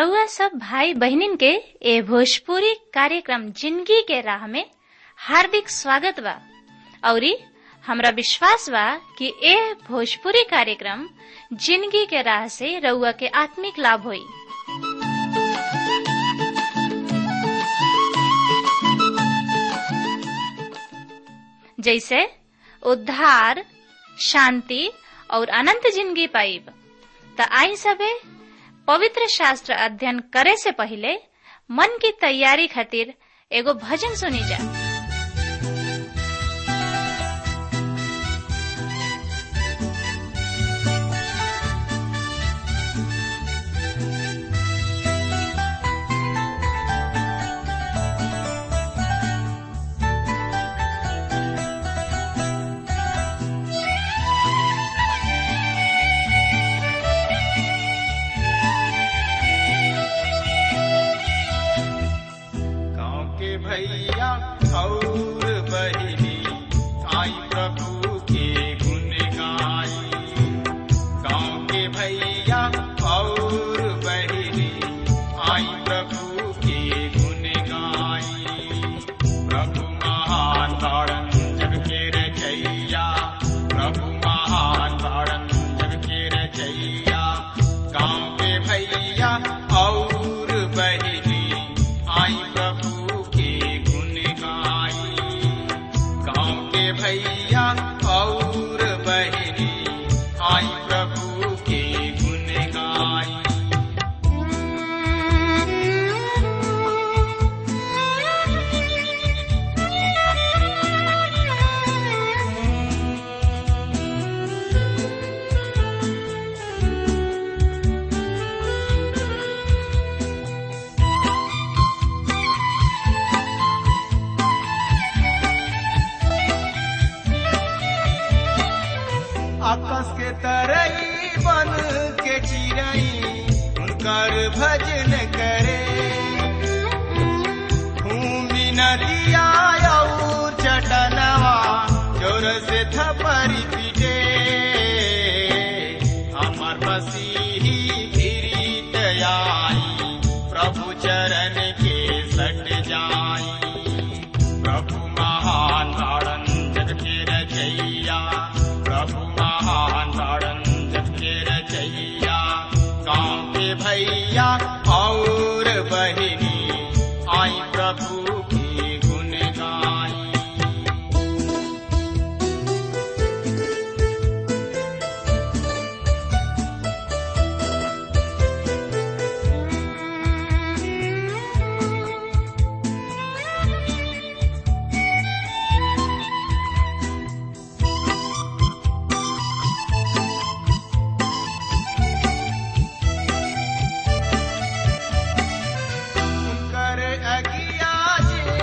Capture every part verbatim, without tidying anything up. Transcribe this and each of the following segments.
रउआ सब भाई बहनिन के ए भोजपुरी कार्यक्रम जिंदगी के राह में हार्दिक स्वागत बा। औरी हमरा विश्वास बा कि ए भोजपुरी कार्यक्रम जिंदगी के राह से रउआ के आत्मिक लाभ होई। जैसे उद्धार, शांति और अनंत जिंदगी पाइब। त आई सबे पवित्र शास्त्र अध्ययन करे से पहले मन की तैयारी खातिर एगो भजन सुनी जा। भैया और बहिनी आई प्रभु के गुण गाई। गाँव के भैया और बहिनी आई प्रभु के गुण गाई। प्रभु महान तारण जग के रचैया, प्रभु महान तारण जग के रचैया। गाँव के भैया और बहिनी आई प्रभु भैया और बहिनी आई प्रभु के गुण गाई। आकाश के तरई बन के चिरई उनकर भजन करे। भूमि नदिया और चटनवा जोर से थपरी पीटे। हमार मसीही गिरीत आई प्रभु चरण के सट जाई। प्रभु महान तारण जग के रचैया, प्रभु महान तारण जग के रचैया। गाँव के भैया और बहिनी आई प्रभु के गुण गाई। अगिया जे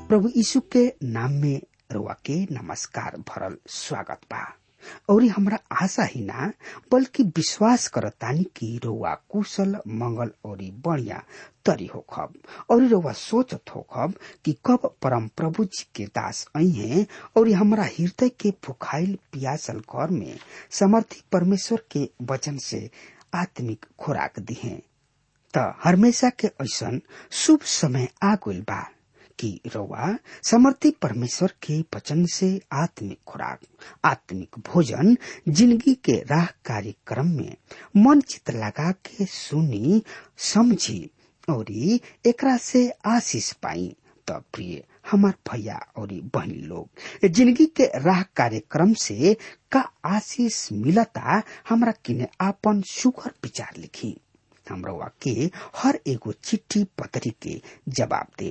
प्रभु यीशु के नाम में रुआ के नमस्कार भरल स्वागत बा। और हमरा आशा ही ना बल्कि विश्वास करतानी कि रुआ कुशल मंगल और बढ़िया तरी होखब और रुआ सोचत होखब कि कब परम प्रभु जी के दास आई हैं और हमरा हृदय के भुखाइल पियासल घर में समर्थी परमेश्वर के वचन से आत्मिक खुराक दिहे। त हमेशा के ऐसन शुभ समय आ गइल बा कि रउआ समर्थी परमेश्वर के वचन से आत्मिक खुराक, आत्मिक भोजन, जिंदगी के राह कार्यक्रम में मन चित लगा के सुनी, समझी और एकरा से आशीष पाई। त प्रिय हमार भैया और बहन लोग, जिंदगी के राह कार्यक्रम से का आशीष मिलता हमरा किने आपन सुगर विचार लिखी। हमरा के हर एगो चिट्ठी पत्री के जवाब दे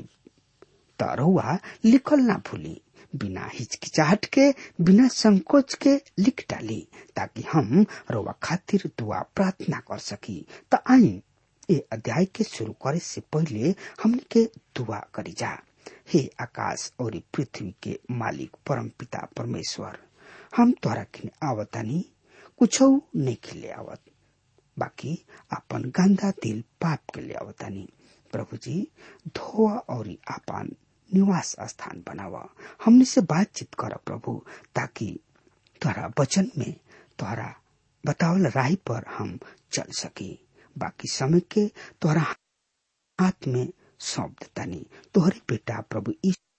त रउआ लिखल ना भूली, बिना हिचकिचाहट के, बिना संकोच के लिख डाली ताकि हम रउआ खातिर दुआ प्रार्थना कर सकी। त आई ए अध्याय के शुरू करे से पहले हमने के दुआ करी जा। हे आकाश और पृथ्वी के मालिक परम पिता परमेश्वर, हम तोरा किने आवतानी, कुछ नहीं खिले आवत, बाकी अपन गंदा दिल पाप के ले आवतानी। प्रभु जी धोआ और आपन निवास स्थान बनावा, हमने से बातचीत कर प्रभु, ताकि तोहरा वचन में तोहरा बतावल राह पर हम चल सके। बाकी समय के तोहरा हाथ में सौंप देतानी। तोहरे बेटा प्रभु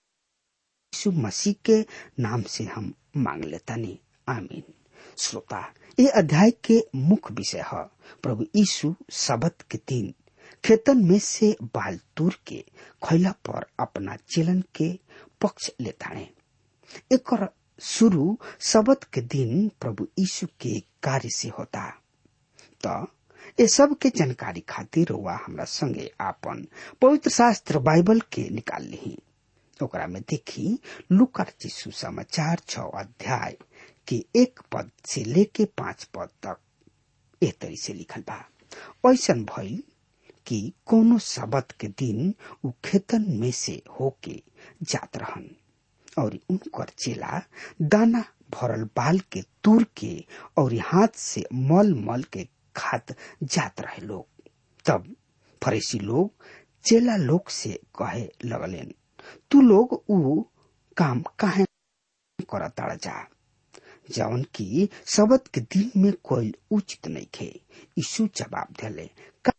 यीशु मसीह के नाम से हम मांग लेतानी, आमीन। श्रोता, ये अध्याय के मुख्य विषय है प्रभु यीशु सब्त के दिन खेतन में से बाल तूर के खैला पर अपना चेलन के पक्ष लेता है। एक शुरू सब्त के दिन प्रभु यीशु के कार्य से होता। तो ये सब के जानकारी खातिर हुआ हमरा संगे आपन पवित्र शास्त्र बाइबल के निकाल ली। ओकरा में देखी लूका रचित समाचार छह अध्याय के एक पद से लेके पांच पद तक ए तरी से लिखल बा। ऐसन भइल कि कोनो सब्त के दिन उ खेतन में से होके जात रहन और उनकर चेला दाना भरल बाल के तूर के और हाथ से मल मल के खात जात रहे लोग। तब फरीसी लोग चेला लोग से कहे लगलेन, तू लोग उ काम काहे करताड़ जा, जवन की सब्त के दिन में कोई उचित नहीं खे। यीशु जवाब दिले, का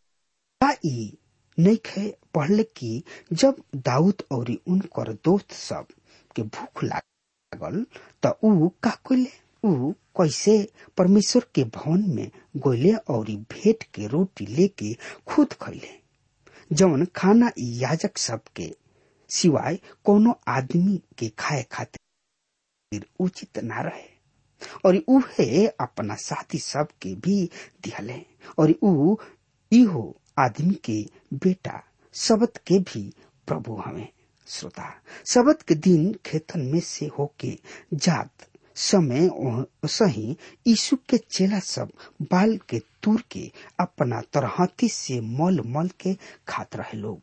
ई नहीं खे पढ़ले कि जब दाऊद और उनकर दोस्त सब के भूख लागल त उ का कइले, उ कैसे परमेश्वर के भवन में गोले और भेंट के रोटी लेके खुद खइले, जवन खाना याजक सब के सिवाय कोनो आदमी के खाए खातिर उचित ना रहे। और उहे अपना साथी सब के भी दिहले। और उ इहो आदमी के बेटा सब्त के भी प्रभु हमें। श्रोता, सब्त के दिन खेतन में से होके जात समय सही यीशु के चेला सब बाल के तूर के अपना तरहती से मल मल के खात रहे लोग।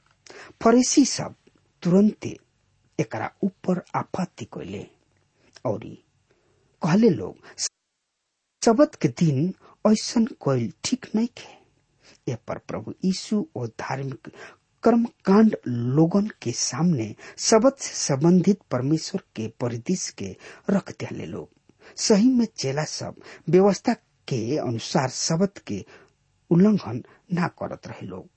फरीसी सब तुरंते एकरा ऊपर आपत्ति कइले और कहले लोग, सब्त के दिन ऐसन कोई ठीक नहीं खे। ए पर प्रभु यीशु और धार्मिक कर्मकांड लोगन के सामने सब्त से संबंधित परमेश्वर के परिदिश के रख दिले लोग। सही में चेला सब व्यवस्था के अनुसार सब्त के उल्लंघन ना करत रहे लोग।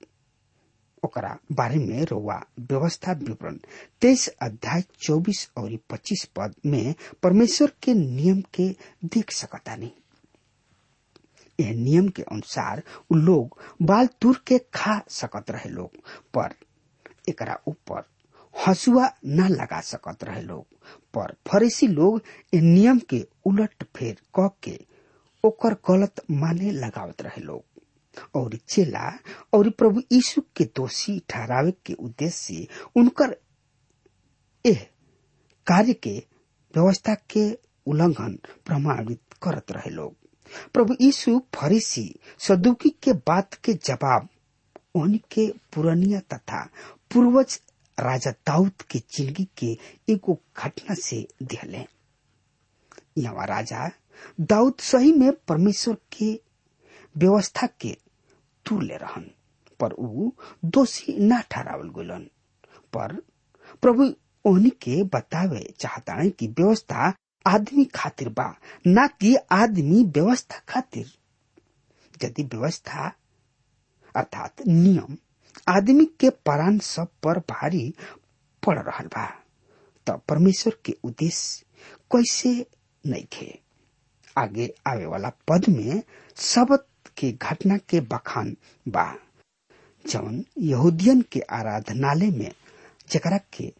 ओकरा बारे में रउआ व्यवस्था विवरण तेईस अध्याय चौबीस और पच्चीस पद में परमेश्वर के नियम के देख सकता नहीं। यह नियम के अनुसार उ लोग बाल तूर के खा सकत रहे लोग, पर एकरा ऊपर हसुआ न लगा सकत रहे लोग। पर फरीसी लोग यह नियम के उलट फेर क के ओकर गलत माने लगावत रहे लोग। और चेला और प्रभु यीशु के दोषी ठहरावे के उद्देश्य से उनकर एह कार्य के व्यवस्था के उल्लंघन प्रमाणित करत रहे लोग। प्रभु यीशु फरीसी सदुकी के बात के जवाब उनके पुरानिया तथा पूर्वज राजा दाऊद के जिंदगी के एगो घटना से दिहले। यहाँ राजा दाऊद सही में परमेश्वर के व्यवस्था के तुल्य रहन, पर ऊ दोषी न ठहरावल गलन। पर प्रभु ओहनी के बतावे चाहता है कि व्यवस्था आदमी खातिर बा, ना कि आदमी व्यवस्था खातिर। यदि व्यवस्था अर्थात नियम आदमी के प्राण सब पर भारी पड़ रहल बा, तब परमेश्वर के उद्देश्य कैसे नहीं थे। आगे आवे वाला पद में सबत के घटना के बखान बा, जौन यहूदियन के आराधनालय में जकरा के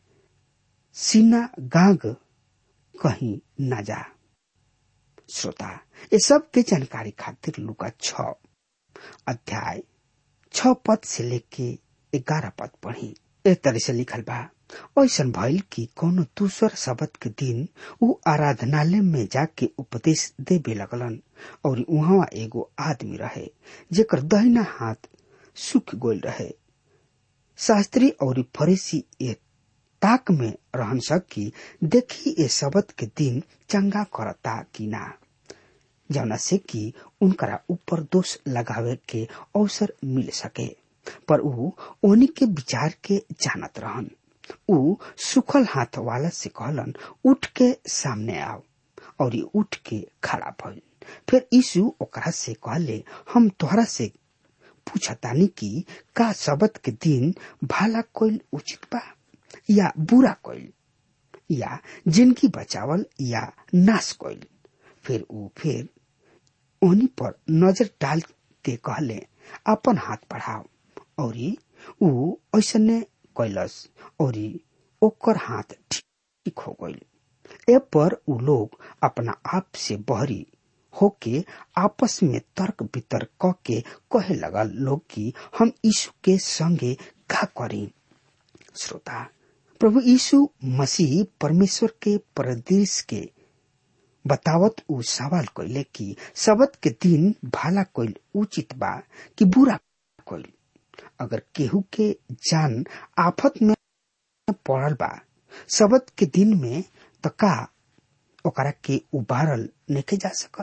सिनागाग कहीं न जा। श्रोता, ये सब के जानकारी खातिर लुका छ अध्याय छ पद से लेके ग्यारह पद पढ़ी। ए तरह से लिखल बा, ऐसन भइल कि कोनो दूसर शब्द के दिन ऊ आराधनालय में जाके उपदेश देवे लगलन, और वहाँ एगो आदमी रहे जेकर दहिना हाथ सूख गोल रहे। शास्त्री और फरीसी ए ताक में रहन सकी देखी ए शब्द के दिन चंगा करता कि ना, जौना से कि उनकरा ऊपर दोष लगावे के अवसर मिल सके। पर ऊ ओनी के विचार के जानत रहन। ऊ सुखल हाथ वाला से कहलन, उठ के सामने आओ, और ये उठ के खड़ा भइल। फिर यीशु ओकरा से कहले, हम तोहरा से पूछतानी कि का शब्द के दिन भला कोइल उचित बा या बुरा कोइल, या जिंदगी बचावल या नाश कोइल। फिर ऊ फिर ओनी पर नजर डाल के कहले, अपन हाथ बढ़ाओ, और ऊ ऐसने कैलस, और ओकर हाथ ठीक हो गइल। ए पर ऊ लोग अपना आप से बहरी होके आपस में तर्क वितर्क क के कहे लगल लोग कि हम यीशु के संगे का करी। श्रोता, प्रभु यीशु मसीह परमेश्वर के परदेश के बतावत ऊ सवाल कइले कि शब्द के दिन भला कोइल उचित बा कि बुरा कोइल। अगर केहू के जान आफत में पड़ल बा शब्द के दिन में, तो का ओकरा के उबारल नहीं जा सकत।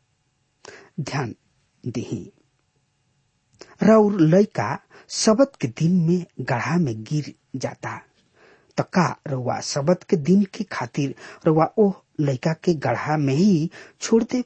ध्यान दही, राउर लइका शब्द के दिन में गढ़ा में गिर जाता, तो का रउआ शब्द के दिन के खातिर रउआ ओह लइका के गढ़ा में ही छोड़ दे।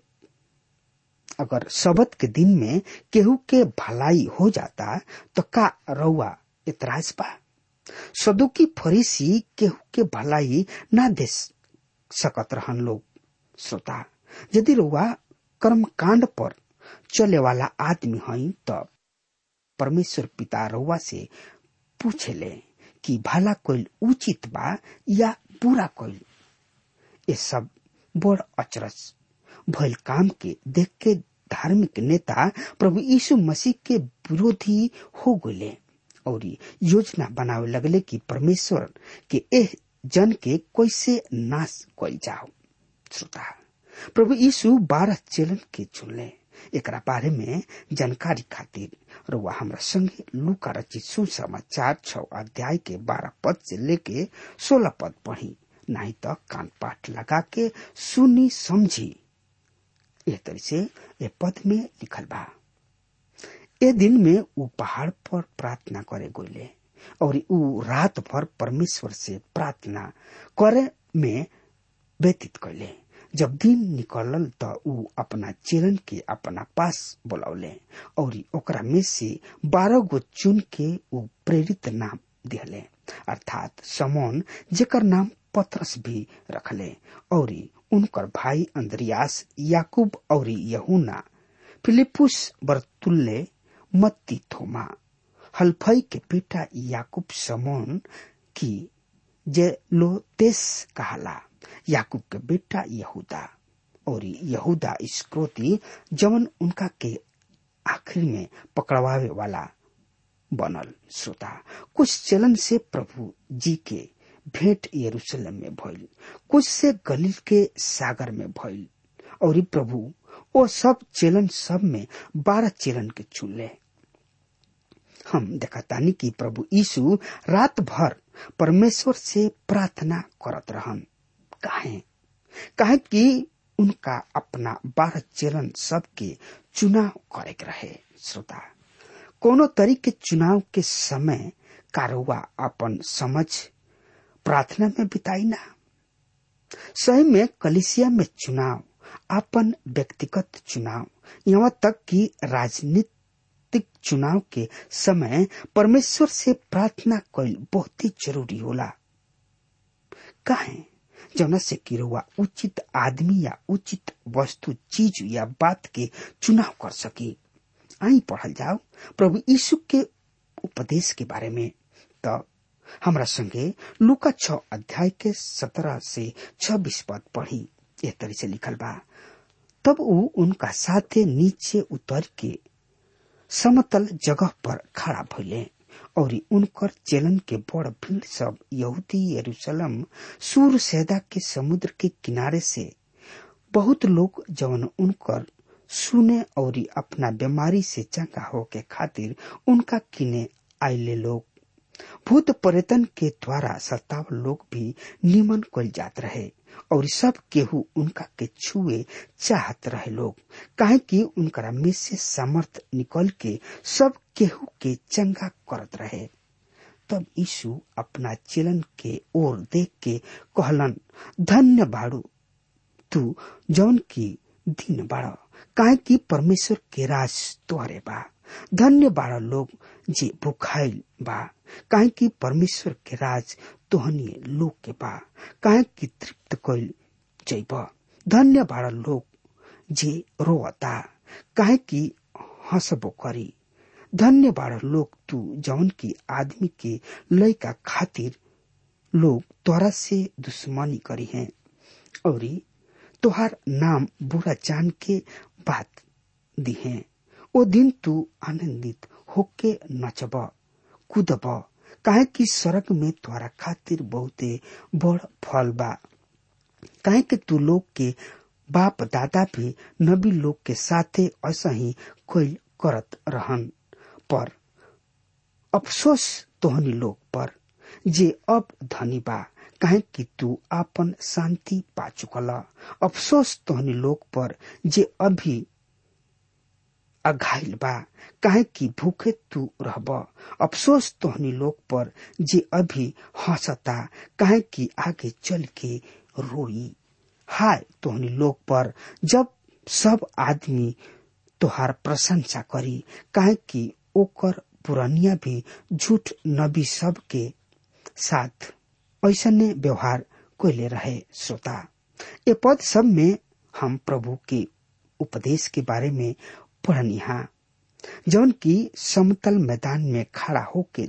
अगर शब्द के दिन में केहू के भलाई हो जाता, तो का रउआ इतराज बा। सदुकी फरीसी केहू के भलाई ना दे सकत रहन लोग। श्रोता, यदि रउआ कर्म कांड पर चले वाला आदमी हई, तो परमेश्वर पिता रउआ से पूछेले कि भला कोइल उचित बा या बुरा कोइल। ये सब बड़ अचरज भइल काम के देख के धार्मिक नेता प्रभु यीशु मसीह के विरोधी हो गए और योजना बनावे लगले कि परमेश्वर के एह जन के कैसे नाश कइल जाओ। श्रोता, प्रभु यीशु बारह चेलन के चुनले। एकरा बारे में जानकारी खातिर रउआ हमरा संगे लूका रचित सुसमाचार छ अध्याय के बारह पद से लेके सोलह पद पढ़ी, नहीं तो कान पाठ लगा के सुनी समझी। यह तरह से ये पद में लिखल बा, ए दिन में वो पहाड़ पर प्रार्थना करे गोले और ऊ रात भर परमेश्वर से प्रार्थना करे में व्यतीत कैले। जब दिन निकलल तो ऊ अपना चेलन के अपना पास बुलौले और ओकरा में से बारह गो चुन के ऊ प्रेरित नाम दिहले, अर्थात समौन जेकर नाम पतरस भी रखले, और उनकर भाई अंद्रियास, याकूब और यूहन्ना, फिलिपुस, बरतुल्ले, मत्ती, थोमा, हल्फई के बेटा याकूब, समौन की जेलोतेस कहला, याकूब के बेटा यहूदा, और यहूदा इस्करियोती जवन उनका के आखिर में पकड़वावे वाला बनल। श्रोता, कुछ चलन से प्रभु जी के भेंट यरूशलेम में भइल, कुछ से गलील के सागर में भइल, और प्रभु ओ सब चेलन सब में बारह चेलन के चुनले। हम देखतानी कि प्रभु यीशु रात भर परमेश्वर से प्रार्थना करत रहन। काहे काहे कि उनका अपना बारह चेलन सबके चुनाव करे के रहे। श्रोता, कोनो तरीके चुनाव के समय कारुआ अपन समझ प्रार्थना में बिताई ना। सही में कलिसिया में चुनाव अपन व्यक्तिगत चुनाव, यहाँ तक कि राजनीतिक चुनाव के समय परमेश्वर से प्रार्थना कईल बहुत ही जरूरी होला। काहे जौना से कि रउआ उचित आदमी या उचित वस्तु, चीज या बात के चुनाव कर सकी। आई पढ़ल जाओ प्रभु यीशु के उपदेश के बारे में। तो हमरा संगे लूका छह अध्याय के सत्रह से छब्बीस पद पढ़ी। यह तरी से लिखल बा, तब वो उनका साथे नीचे उतर के समतल जगह पर खड़ा भइले और उनकर चेलन के बड़ भीड़ सब यहूदी यरूशलेम सूर सैदा के समुद्र के किनारे से बहुत लोग जवन उनकर सुने और अपना बीमारी से चंगा हो के खातिर उनका किने आइले लोग। भूत पर्यटन के द्वारा सताव लोग भी निमन कल जात रहे और सब केहू उनका के छुए चाहत रहे लोग, काहे कि उनकरा में से सामर्थ निकल के सब केहू के चंगा करत रहे। तब यीशु अपना चेलन के ओर देख के कहलन, धन्य बाड़ू तू जौन की दीन बाड़, काहे कि परमेश्वर के राज तोहरे बा। धन्य बाड़ा लोग जे भुखाइल बा, काहे कि परमेश्वर के राज तोहनी लोग के बा। काहे कि तृप्त कइल जइब। धन्य बाड़ा लोग जे रोता, काहे कि हंसबो करी। धन्य बाड़ा लोग तू जौन की आदमी के लइका खातिर लोग तोरा से दुश्मनी करी हैं और तोहार नाम बुरा जान के बात दी है। ओ दिन तू आनंदित होके नचब कूदब, काहे कि स्वर्ग में तोरा खातिर बहुते बड़ फल बा। काहे कि तू लोग के बाप दादा भी नबी लोग के साथे ऐसा ही कोई करत रहन। पर अफसोस तोहनी लोग पर जे अब धनी बा, काहे कि तू आपन शांति पा चुकला। अफसोस तोहनी लोग पर जे अभी अघाइल बा, काहे कि भूखे तू रहब। अफसोस तोहनी लोग पर जे अभी हंसता, काहे कि आगे चल के रोई। हाय तोहनी लोग पर जब सब आदमी तोहार प्रशंसा करी, काहे कि ओकर पुरानिया भी झूठ नबी सब के साथ ऐसने व्यवहार कोइले रहे। श्रोता, ये पद सब में हम प्रभु के उपदेश के बारे में पढ़निहा, जौन की समतल मैदान में खड़ा होके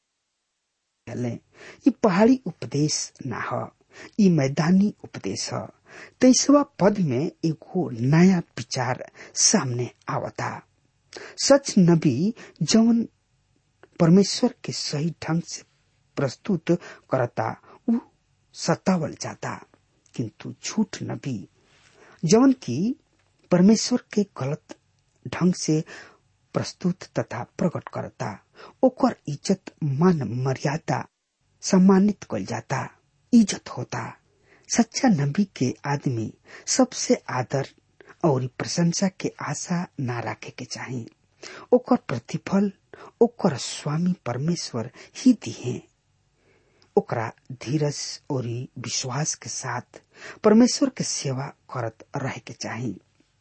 दिले। ये पहाड़ी उपदेश ना ह, ये मैदानी उपदेश ह। तेईसवा पद में एगो नया विचार सामने आवता। सच नबी जौन परमेश्वर के सही ढंग से प्रस्तुत करता उ सतावल जाता, किंतु झूठ नबी जौन की परमेश्वर के गलत ढंग से प्रस्तुत तथा प्रकट करता, ओकर इज्जत मान मर्यादा सम्मानित कल जाता, इज्जत होता। सच्चा नबी के आदमी सबसे आदर और प्रशंसा के आशा ना रखे के चाहिए। ओकर प्रतिफल ओकर स्वामी परमेश्वर ही दिए। ओकरा धीरज और विश्वास के साथ परमेश्वर के सेवा करत रहे के चाहिए।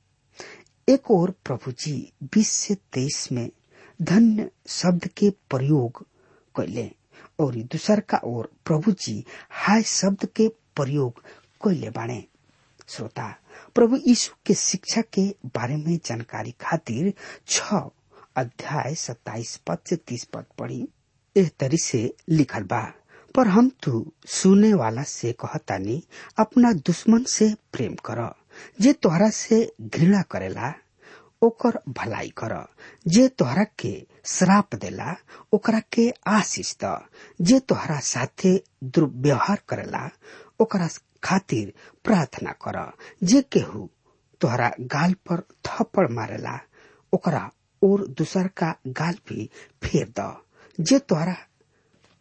एक और प्रभु जी बीस से तेईस में धन्य शब्द के प्रयोग कैले और दूसर का ओर प्रभु जी हाय शब्द के प्रयोग कैले बाणे। श्रोता, प्रभु यीशु के शिक्षा के बारे में जानकारी खातिर छह अध्याय सत्ताईस पद से तीस पद पढ़ी। एह तरी से लिखल बा, पर हम तू सुने वाला से कहतानी, अपना दुश्मन से प्रेम कर। जे तोहरा से घृणा करेला ओकर भलाई कर। जे तोहरा के श्राप देला ओकरा के आशीष द। जे तोहरा साथे दुर्व्यवहार करेला ओकरा खातिर प्रार्थना कर। जे केहू तोहरा गाल पर थप्पड़ मारेला ओकरा और दूसर का गाल भी फेर द। जे तोहरा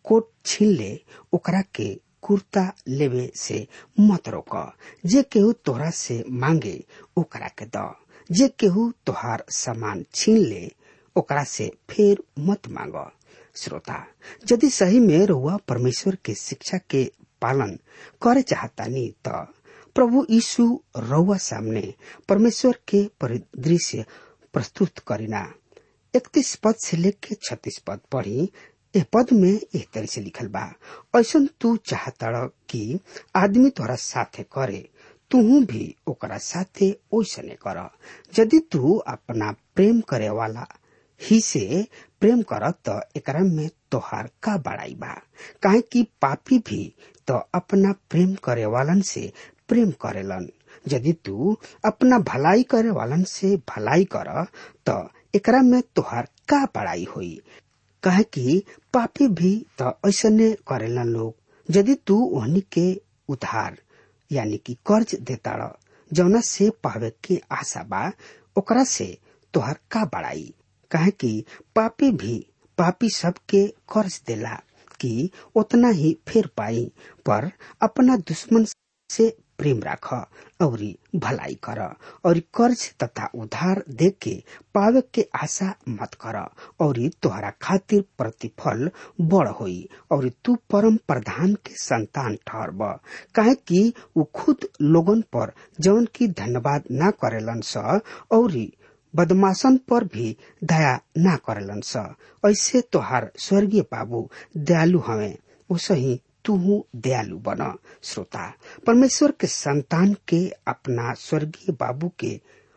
कोट छीन ले, ओकरा के कुर्ता लेवे से मत रोक। जे केहू तोहरा से मांगे ओकरा के द। जे केहू तोहार सामान छीन ले, ओकरा से फेर मत मांग। श्रोता, यदि सही में रउआ परमेश्वर के शिक्षा के पालन करे चाहतानी त प्रभु यीशु रउआ सामने परमेश्वर के परिदृश्य प्रस्तुत करिना। इकतीस पद से लेके छत्तीस पद पढ़ी। ए पद में एक तरह से लिखल बा, ऐसन तू चाहता कि आदमी तोहरा साथे करे, तू भी ओकरा साथे ओसने कर। यदि तू अपना प्रेम करे वाला ही से प्रेम कर त एकरा में तोहार का बड़ाई बा। काहे कि पापी भी तो अपना प्रेम करे वालन से प्रेम करेलन। यदि तू अपना भलाई करे वालन से भलाई कर त एकरा में तोहार का बड़ाई होई। काहे कि पापी भी तो ऐसने करेलन लोग। यदि तू ओहनी के उधार यानी कि कर्ज देता जौना से पावे के आशा बा, ओकरा से तोहार का बड़ाई। काहे कि पापी भी पापी सबके कर्ज देला कि उतना ही फेर पाई, पर अपना दुश्मन से प्रेम राख और भलाई कर और कर्ज तथा उधार दे के पावे के आशा मत कर, और तोहरा खातिर प्रतिफल बड़ होई और तू परम प्रधान के संतान ठहरब। काहे कि वो खुद लोगन पर जौन की धन्यवाद ना करेलन स और बदमाशन पर भी दया ना करेलन स, ऐसे तोहार स्वर्गीय बाबू दयालु हवे, उसही तू दयालु बन। श्रोता, परमेश्वर के संतान के अपना स्वर्गीय बाबू के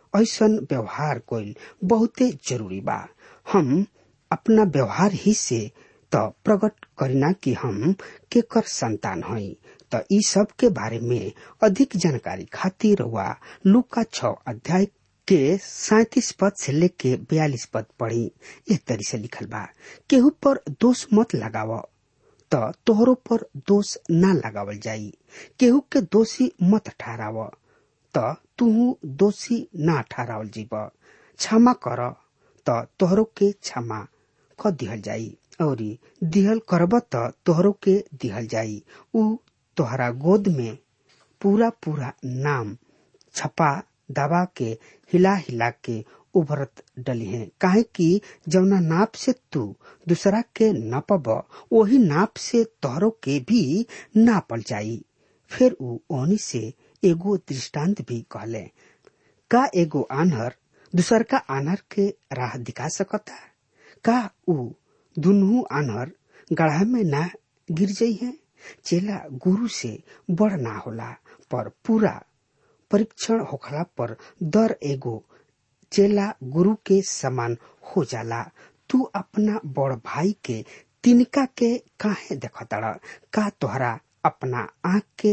ऐसन व्यवहार कोई बहुते जरूरी बा। हम अपना व्यवहार ही से तो प्रकट करिना कि हम केकर संतान हई। तो ई सब के बारे में अधिक जानकारी खातिर हुआ लूका छह अध्याय के सैतीस पद से लेके बयालीस पद पढ़ी। एक तरी से लिखल बा, केहू पर दोष मत लगाव त तोहरो पर दोष ना लगावल जाई। केहू के दोषी मत ठहराव त तू दोषी ना ठहरावल जीव। क्षमा कर त तोहरो के क्षमा क दिहल जाई, और दिहल करब त तोहरो के दिहल जाई। उ तोहरा गोद में पूरा पूरा नाम छपा दबा के हिला हिला के उभरत डली है। काहे कि जौना नाप से तू दूसरा के नापब, वही नाप से तोहरो के भी नापल जाई। फिर उ ओहनी से एगो दृष्टांत भी कहले, का एगो आन्हर दूसर का आन्हर के राह दिखा सकता? का उ दुनू आन्हर गड्ढा में ना गिर जाई है? चेला गुरु से बड़ ना होला, पर पूरा परीक्षण होखला पर दर एगो चेला गुरु के समान हो जाला। तू अपना बड़ भाई के तिनका के काहे देखताड़ा? का तोहरा अपना आँख के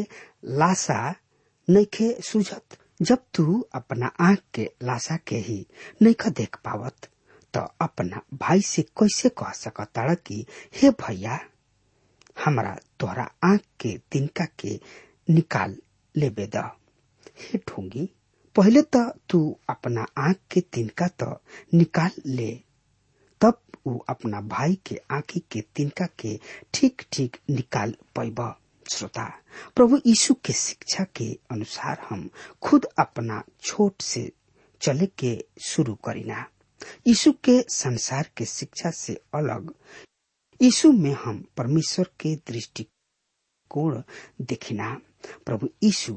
लाशा नइखे सुझत? जब तू अपना आँख के लाशा के ही नइखे देख पावत तो अपना भाई से कैसे कह सकताड़ा कि हे भैया हमरा तोहरा आँख के तिनका के निकाल लेबे द? हे ढोंगी, पहले तो तू अपना आँख के तिनका तो निकाल ले, तब वो अपना भाई के आँखी के तिनका के ठीक ठीक निकाल पाइब। श्रोता, प्रभु यीशु के शिक्षा के अनुसार हम खुद अपना छोट से चले के शुरू करीना। यीशु के संसार के शिक्षा से अलग यीशु में हम परमेश्वर के दृष्टिकोण देखिना। प्रभु यीशु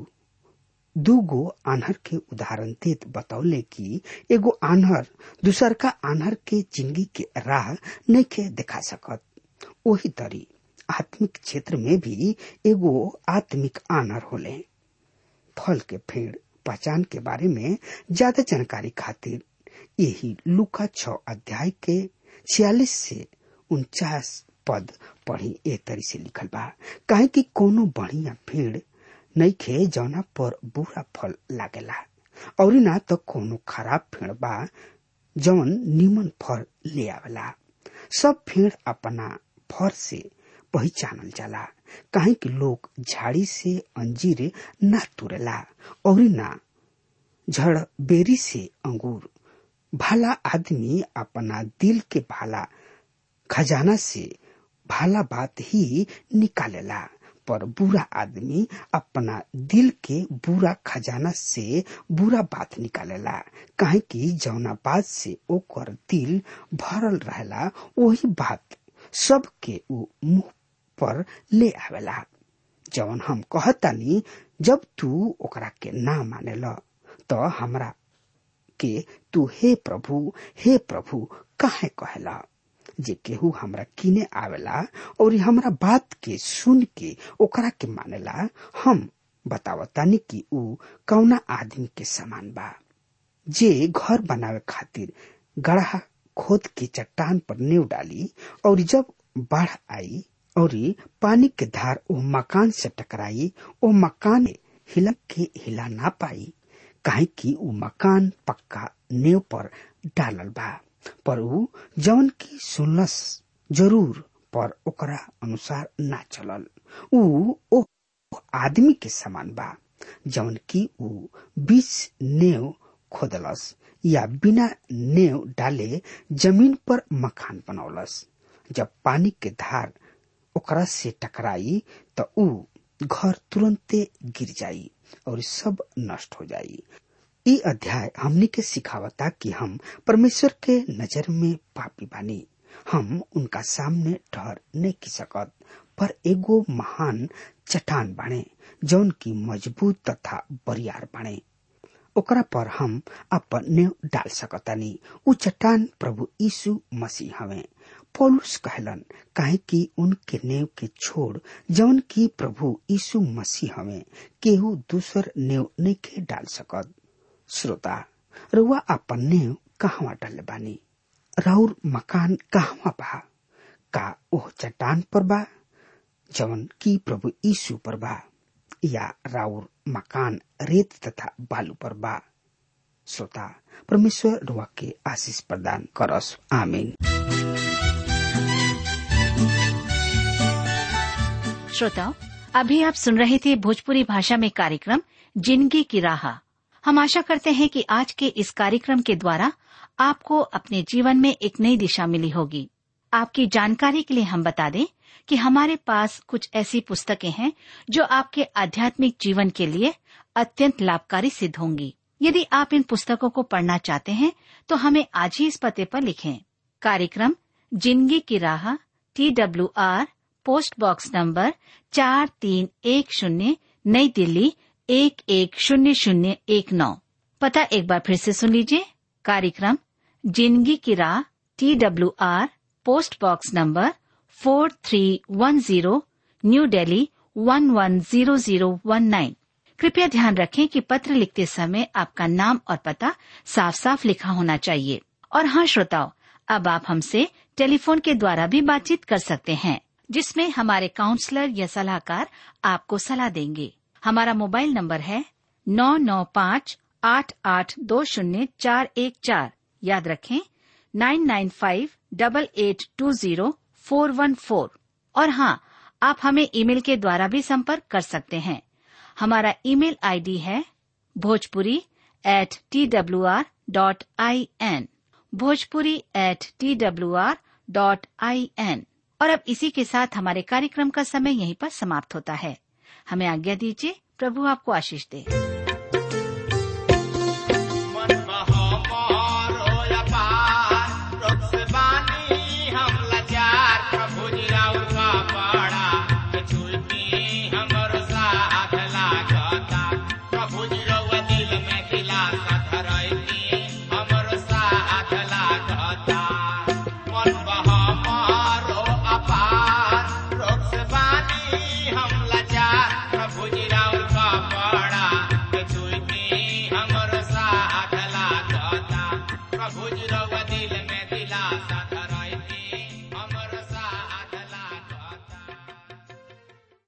दूगो आन्हर के उदाहरण देत बतौले कि एगो आन्हर दूसर का आन्हर के जिंदगी के राह नइखे दिखा सकत। वही तरी आत्मिक क्षेत्र में भी एगो आत्मिक आन्हर होले। फल के पेड़ पहचान के बारे में ज्यादा जानकारी खातिर यही लूका छह अध्याय के छियालीस से उनचास पद पढ़ी। ए तरी से लिखल बा, काहे कि कोनो बढ़िया पेड़ नइखे जौना पर बुरा फल लागेला, और ना तो कोनो खराब पेड़ बा जौन निमन फल ले आवेला। सब पेड़ अपना फल से पहचानल जाला, काहे कि लोग झाड़ी से अंजीर ना तुरेला और ना झड़ बेरी से अंगूर। भला आदमी अपना दिल के भला खजाना से भला बात ही निकालेला, पर बुरा आदमी अपना दिल के बुरा खजाना से बुरा बात निकालेला। काहे कि जौना बात से ओकर दिल भरल रहेला वही बात सबके उ मुंह पर ले आवेला। जवन हम कहतानी, जब तू ओकरा के ना मानेला तो हमरा के तू हे प्रभु हे प्रभु काहे कहेला। जे केहू हमरा किने आवेला और हमरा बात के सुन के ओकरा के मानेला, हम बतावतानी कि ऊ कौना आदमी के समान बा जे घर बनावे खातिर गड्ढा खोद के चट्टान पर नींव डाली, और जब बाढ़ आई और पानी के धार ओ मकान से टकराई, ओ मकान हिला के हिला ना पाई, काहे कि ऊ मकान पक्का नींव पर डालल बा। पर ऊ जवन की सुनलस जरूर, पर ओकरा अनुसार ना चलल। ऊ ओ आदमी के समान बा जवन की ऊ बीच नेव खोदलस या बिना नेव डाले जमीन पर मकान बनौलस। जब पानी के धार ओकरा से टकराई तो ऊ घर तुरंते गिर जाई और सब नष्ट हो जाई। ई अध्याय हमनी के सिखावता कि हम परमेश्वर के नजर में पापी बानी। हम उनका सामने ठहर नहीं की सकत, पर एगो महान चट्टान बाणे जौन की मजबूत तथा बरियार बाणे। ओकरा पर हम अपन नेव डाल सकतानी। उ चट्टान प्रभु यीशु मसीह हवे। पौलुस कहलन, काहे कि उनके नेव के छोड़ जौन की प्रभु यीशु मसीह हवे केहू दूसर नेव नहीं के डाल सकत। श्रोता, रुआ अपन नेव कहवा डाले बानी? राउर मकान कहवा बा? का ओह चट्टान पर बा जवन की प्रभु यीशु पर बा, या राउर मकान रेत तथा बालू पर बा? श्रोता, परमेश्वर रुआ के आशीष प्रदान करस। आमीन। श्रोताओ, अभी आप सुन रहे थे भोजपुरी भाषा में कार्यक्रम जिंदगी की राह। हम आशा करते हैं कि आज के इस कार्यक्रम के द्वारा आपको अपने जीवन में एक नई दिशा मिली होगी। आपकी जानकारी के लिए हम बता दें कि हमारे पास कुछ ऐसी पुस्तकें हैं जो आपके आध्यात्मिक जीवन के लिए अत्यंत लाभकारी सिद्ध होंगी। यदि आप इन पुस्तकों को पढ़ना चाहते हैं तो हमें आज ही इस पते पर लिखें। कार्यक्रम जिंदगी की राह, T W R, post box number चार तीन एक शून्य, नई दिल्ली एक एक शून्य शून्य एक नौ। पता एक बार फिर से सुन लीजिए। कार्यक्रम जिंदगी की राह, T W R, post box number four three one zero, new Delhi one one zero zero one nine. कृपया ध्यान रखें कि पत्र लिखते समय आपका नाम और पता साफ साफ लिखा होना चाहिए। और हाँ श्रोताओ, अब आप हमसे टेलीफोन के द्वारा भी बातचीत कर सकते हैं, जिसमें हमारे काउंसलर या सलाहकार आपको सलाह देंगे। हमारा मोबाइल नंबर है नौ नौ पाँच आठ आठ दो शून्य चार एक चार। याद रखें, nine nine five double eight two zero four one four. और हाँ, आप हमें ईमेल के द्वारा भी संपर्क कर सकते हैं। हमारा ईमेल आईडी है Bhojpuri at T W R dot I N, Bhojpuri at T W R dot I N. और अब इसी के साथ हमारे कार्यक्रम का समय यहीं पर समाप्त होता है। हमें आज्ञा दीजिए। प्रभु आपको आशीष दे।